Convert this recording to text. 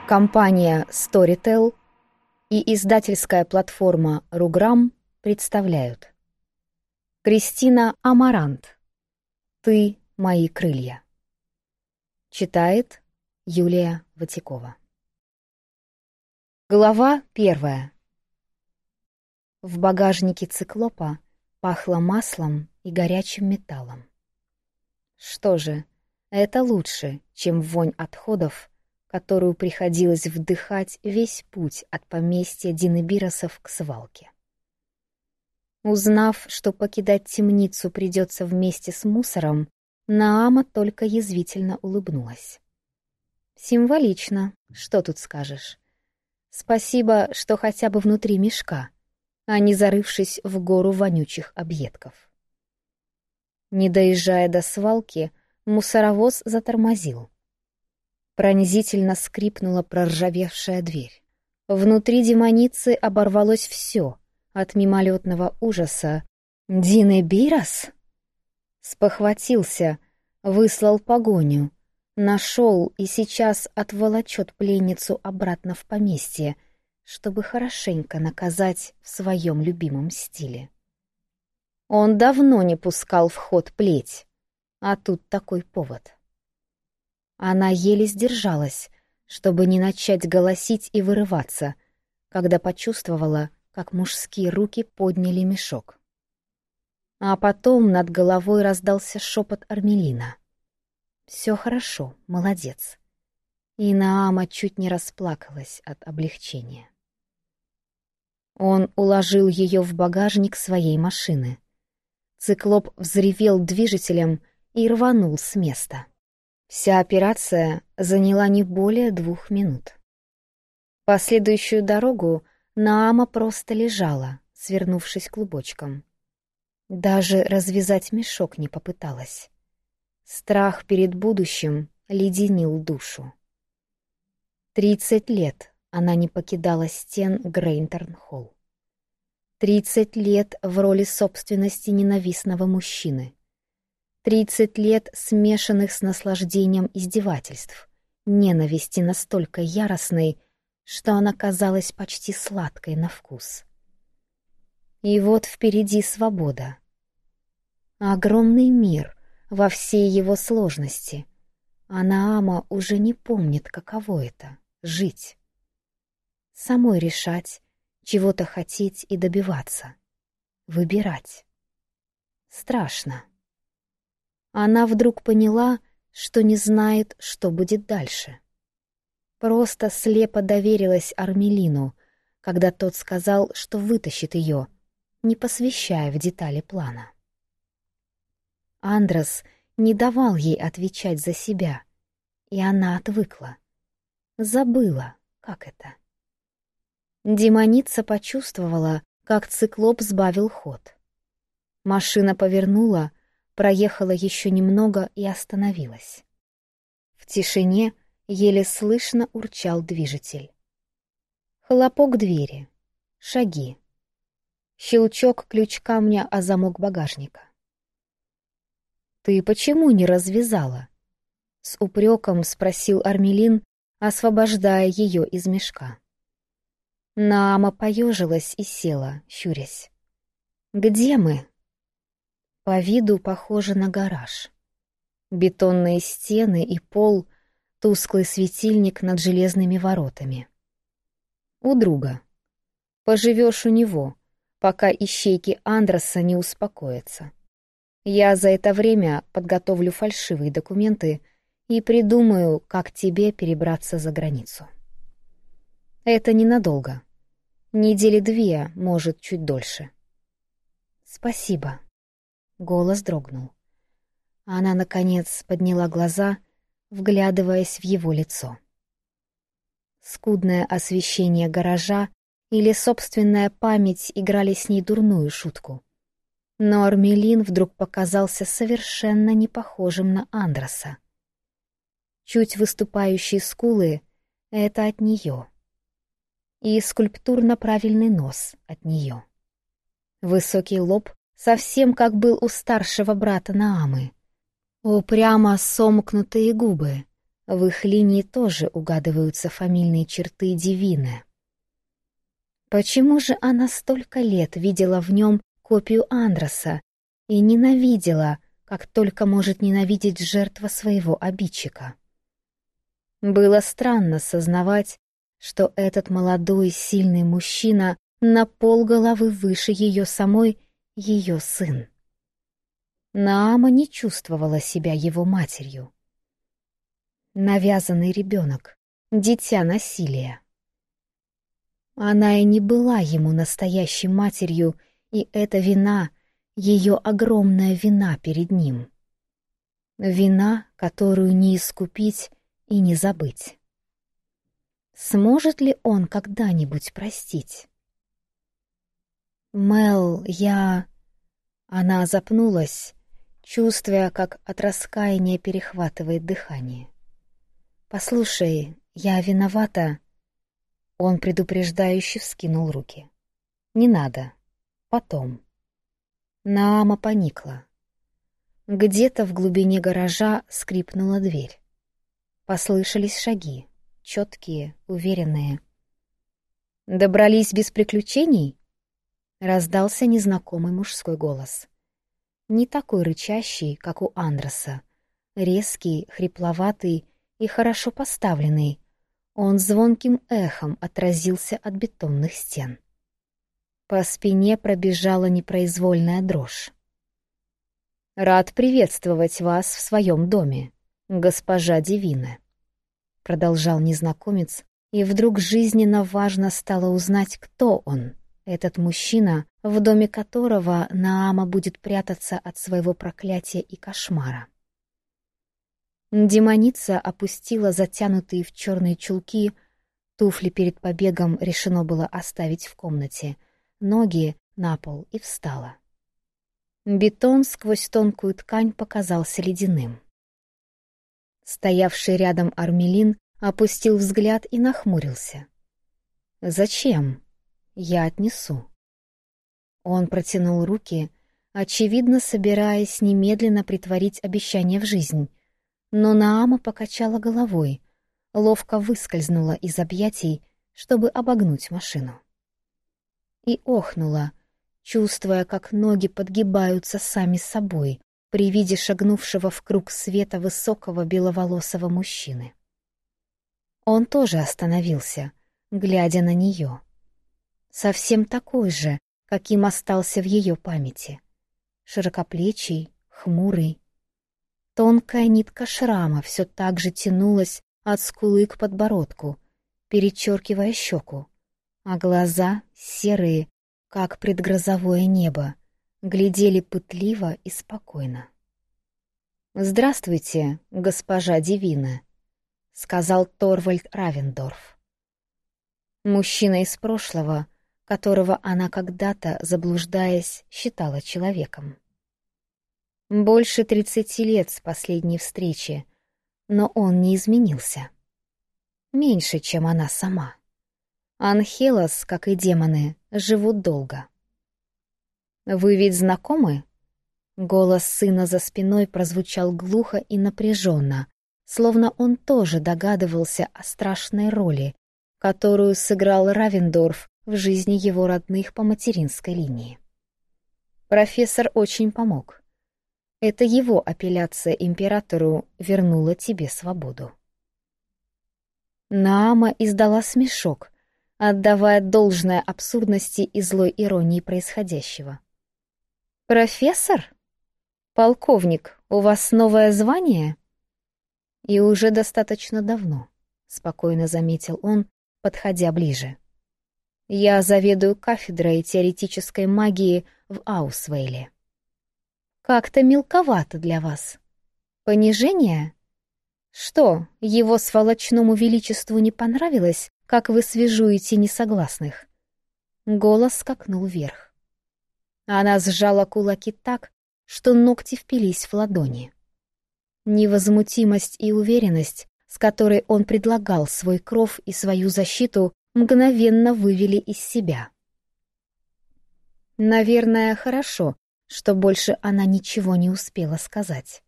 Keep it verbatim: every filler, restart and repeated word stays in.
Компания Storytel и издательская платформа Руграм представляют. Кристина Амарант. «Ты — мои крылья». Читает Юлия Ватикова. Глава первая. В багажнике циклопа пахло маслом и горячим металлом. Что же, это лучше, чем вонь отходов, которую приходилось вдыхать весь путь от поместья Динебиросов к свалке. Узнав, что покидать темницу придется вместе с мусором, Наама только язвительно улыбнулась. Символично, что тут скажешь. Спасибо, что хотя бы внутри мешка, а не зарывшись в гору вонючих объедков. Не доезжая до свалки, мусоровоз затормозил. Пронзительно скрипнула проржавевшая дверь. Внутри демоницы оборвалось все, от мимолетного ужаса. «Динебирос?» Спохватился, выслал погоню, нашел и сейчас отволочет пленницу обратно в поместье, чтобы хорошенько наказать в своем любимом стиле. Он давно не пускал в ход плеть, а тут такой повод. Она еле сдержалась, чтобы не начать голосить и вырываться, когда почувствовала, как мужские руки подняли мешок. А потом над головой раздался шепот Армелина. «Все хорошо, молодец». И Наама чуть не расплакалась от облегчения. Он уложил ее в багажник своей машины. Циклоп взревел движителем и рванул с места. Вся операция заняла не более двух минут. Последующую дорогу Наама просто лежала, свернувшись клубочком. Даже развязать мешок не попыталась. Страх перед будущим леденил душу. Тридцать лет она не покидала стен Грейнтерн-Холл. Тридцать лет в роли собственности ненавистного мужчины. Тридцать лет, смешанных с наслаждением издевательств, ненависти настолько яростной, что она казалась почти сладкой на вкус. И вот впереди свобода. Огромный мир во всей его сложности, а Наама уже не помнит, каково это — жить. Самой решать, чего-то хотеть и добиваться. Выбирать. Страшно. Она вдруг поняла, что не знает, что будет дальше. Просто слепо доверилась Армелину, когда тот сказал, что вытащит ее, не посвящая в детали плана. Андрос не давал ей отвечать за себя, и она отвыкла. Забыла, как это. Демоница почувствовала, как циклоп сбавил ход. Машина повернула, проехала еще немного и остановилась. В тишине еле слышно урчал движитель. Хлопок двери, шаги. Щелчок ключ-камня о замок багажника. «Ты почему не развязала?» — с упреком спросил Армелин, освобождая ее из мешка. Наама поежилась и села, щурясь. «Где мы?» По виду похоже на гараж. Бетонные стены и пол, тусклый светильник над железными воротами. У друга. Поживешь у него, пока ищейки Андроса не успокоятся. Я за это время подготовлю фальшивые документы и придумаю, как тебе перебраться за границу. Это ненадолго. Недели две, может, чуть дольше. Спасибо. Голос дрогнул. Она, наконец, подняла глаза, вглядываясь в его лицо. Скудное освещение гаража или собственная память играли с ней дурную шутку. Но Армелин вдруг показался совершенно не похожим на Андроса. Чуть выступающие скулы — это от нее. И скульптурно правильный нос от нее. Высокий лоб совсем как был у старшего брата Наамы. Упрямо сомкнутые губы, В их линии тоже угадываются фамильные черты Дивины. Почему же она столько лет видела в нем копию Андроса и ненавидела, как только может ненавидеть жертва своего обидчика? Было странно сознавать, что этот молодой, сильный мужчина на полголовы выше ее самой, ее сын. Наама не чувствовала себя его матерью. Навязанный ребенок, дитя насилия. Она и не была ему настоящей матерью, и эта вина, ее огромная вина перед ним. Вина, которую не искупить и не забыть. Сможет ли он когда-нибудь простить? «Мел, я...» Она запнулась, чувствуя, как от раскаяния перехватывает дыхание. «Послушай, я виновата...» Он предупреждающе вскинул руки. «Не надо. Потом». Наама поникла. Где-то в глубине гаража скрипнула дверь. Послышались шаги, четкие, уверенные. «Добрались без приключений?» Раздался незнакомый мужской голос. Не такой рычащий, как у Андроса. Резкий, хрипловатый и хорошо поставленный. Он звонким эхом отразился от бетонных стен. По спине пробежала непроизвольная дрожь. «Рад приветствовать вас в своем доме, госпожа Дивина», — продолжал незнакомец, и вдруг жизненно важно стало узнать, кто он, этот мужчина, в доме которого Наама будет прятаться от своего проклятия и кошмара. Демоница опустила затянутые в черные чулки, туфли перед побегом решено было оставить в комнате, ноги на пол и встала. Бетон сквозь тонкую ткань показался ледяным. Стоявший рядом Армелин опустил взгляд и нахмурился. «Зачем? Я отнесу». Он протянул руки, очевидно, собираясь немедленно притворить обещание в жизнь, но Наама покачала головой, ловко выскользнула из объятий, чтобы обогнуть машину. И охнула, чувствуя, как ноги подгибаются сами собой при виде шагнувшего в круг света высокого беловолосого мужчины. Он тоже остановился, глядя на нее. Совсем такой же, каким остался в ее памяти. Широкоплечий, хмурый. Тонкая нитка шрама все так же тянулась от скулы к подбородку, перечеркивая щеку, а глаза, серые, как предгрозовое небо, глядели пытливо и спокойно. «Здравствуйте, госпожа Дивина», — сказал Торвальд Равендорф. Мужчина из прошлого, которого она когда-то, заблуждаясь, считала человеком. Больше тридцати лет с последней встречи, но он не изменился. Меньше, чем она сама. Анхелос, как и демоны, живут долго. «Вы ведь знакомы?» Голос сына за спиной прозвучал глухо и напряженно, словно он тоже догадывался о страшной роли, которую сыграл Равендорф в жизни его родных по материнской линии. Профессор очень помог. Это его апелляция императору вернула тебе свободу. Наама издала смешок, отдавая должное абсурдности и злой иронии происходящего. «Профессор? Полковник, у вас новое звание?» «И уже достаточно давно», — спокойно заметил он, подходя ближе. «Я заведую кафедрой теоретической магии в Аусвейле». «Как-то мелковато для вас. Понижение? Что, его сволочному величеству не понравилось, как вы свяжуете несогласных?» Голос скакнул вверх. Она сжала кулаки так, что ногти впились в ладони. Невозмутимость и уверенность, с которой он предлагал свой кров и свою защиту, мгновенно вывели из себя. Наверное, хорошо, что больше она ничего не успела сказать.